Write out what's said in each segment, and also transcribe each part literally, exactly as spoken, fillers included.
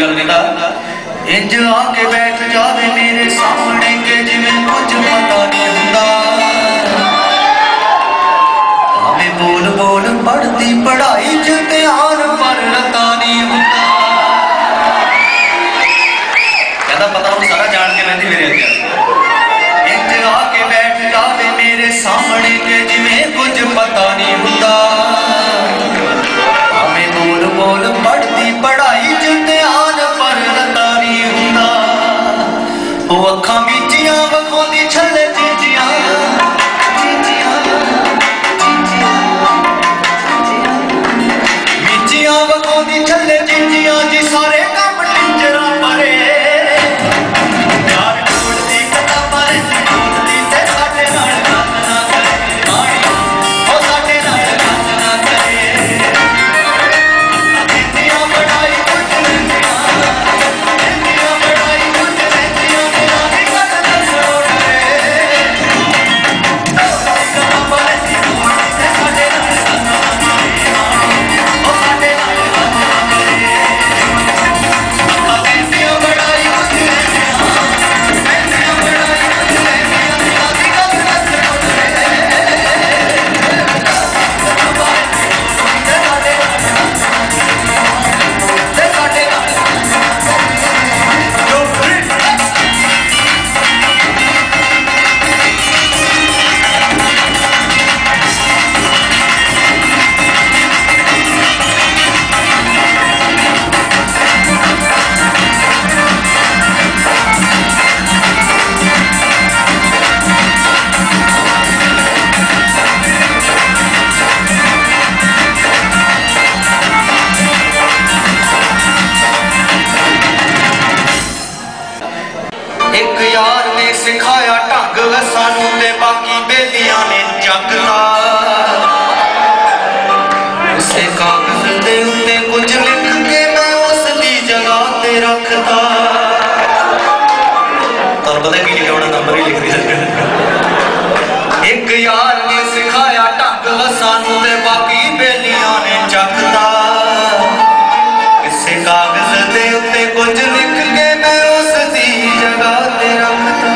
गल कहता इंज आके बैठ जावे मेरे सामने के जिवें कुछ पता नहीं हुंदा हमें बोल बोल पढ़ती पढ़ाई च ध्यान पर रता नहीं हुंदा कहता पता हूं सारा जान के रहती मेरे अगे इंज आके बैठ जावे मेरे सामने के जिवें कुछ पता नहीं हुंदा हमें बोल बोल पढ़ती पढ़ाई च ध्यान पर रता नहीं हुंदा वो अखां मीचियां वखांदी छले चीचियां चीचियां चीचियां मीचियां वखांदी छले चीचियां जी सारे काम टिंजरा परे प्यार ढूंढदी कदा पर ढूंढदी ते साडे नाल गल ना करे माणी ओ साडे नाल गल ना करे एक यार ने सिखाया ढंग सानू ते बाकी बेलियां ने जगला उसे कागज दे उत्ते कुछ लिख के मैं उसदी जगह ते रखता तुहानू पता की लिखा होना नंबर ही लिख दिया एक यार ने सिखाया ढंग सानू ते बाकी बेलियां ने जगता इसे कागज दे उत्ते कुछ लिख के मैं उसदी जगह ते रखता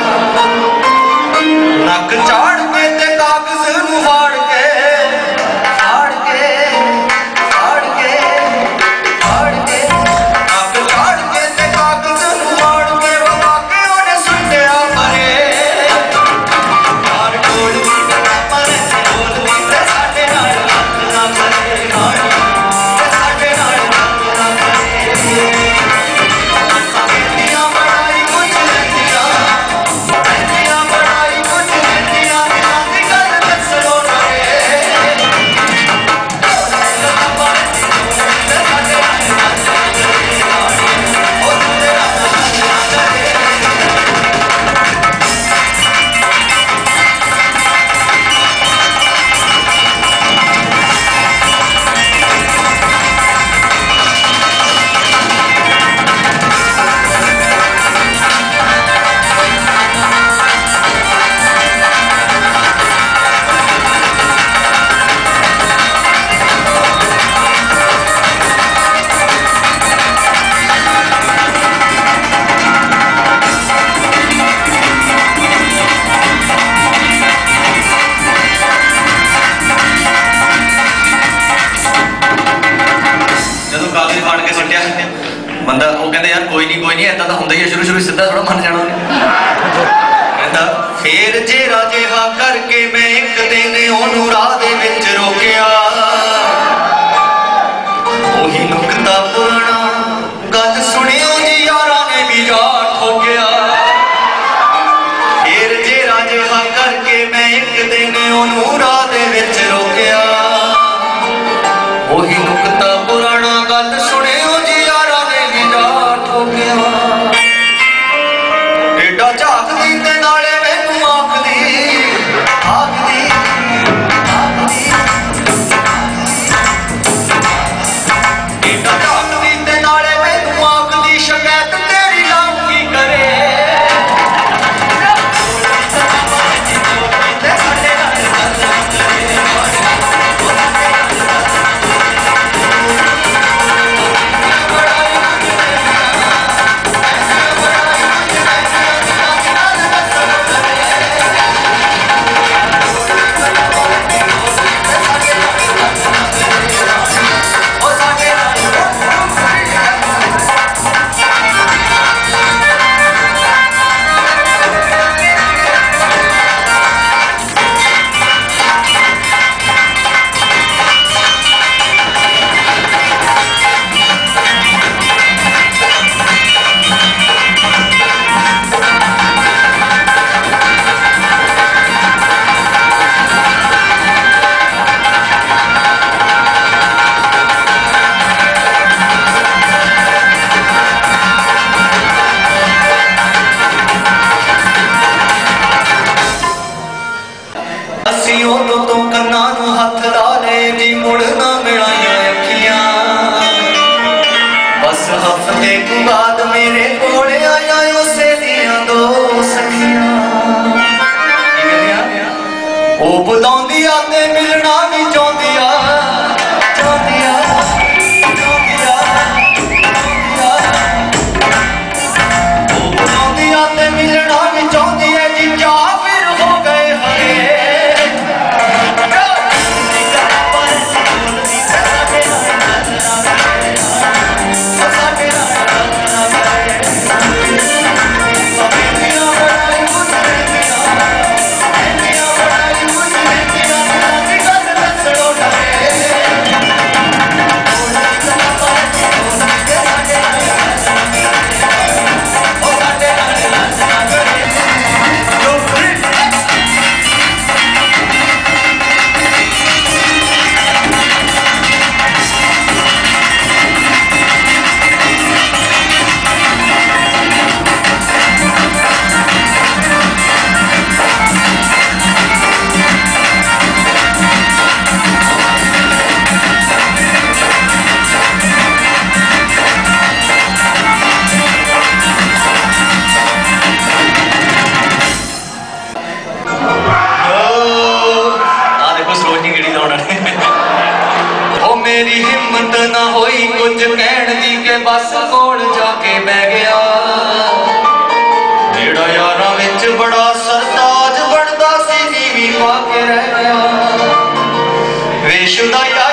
नक चाड़ के ते कागज नूं फाड़ के फाड़ के फाड़ के फाड़ के नक चाड़ के ते कागज नूं फाड़ के वगा के ओने सुट्टिया परे यार कोल दी कदा पर बोल दी ते साडे नाल गल ना करे माणी ते साडे नाल गल ना करे बंदा वो कहते यार कोई नहीं कोई नहीं ऐसा तो होंगे ही शुरू शुरू सीधा थोड़ा मन जाना कहता फिर जे राजे हा करके मैं एक दिन ओनू राह दे विच रोकिया ओही नुकता पुराना गल सुनियो जी यारा ने भी जा ठोकिया फिर जे राजे हा करके मैं एक दिन ओनू राह दे विच रोकिया ओही नुकता पुराना गल सुनियो जी एडा झाकदी ते नाले मैनू आखदी आखदी आखदी हिम्मत ना होई कुछ कहण दी के बस कोल जाके बह गया जेड़ा यारां विच बड़ा सरताज बनदा सी नीवी पा के रह गया वेशुदा यार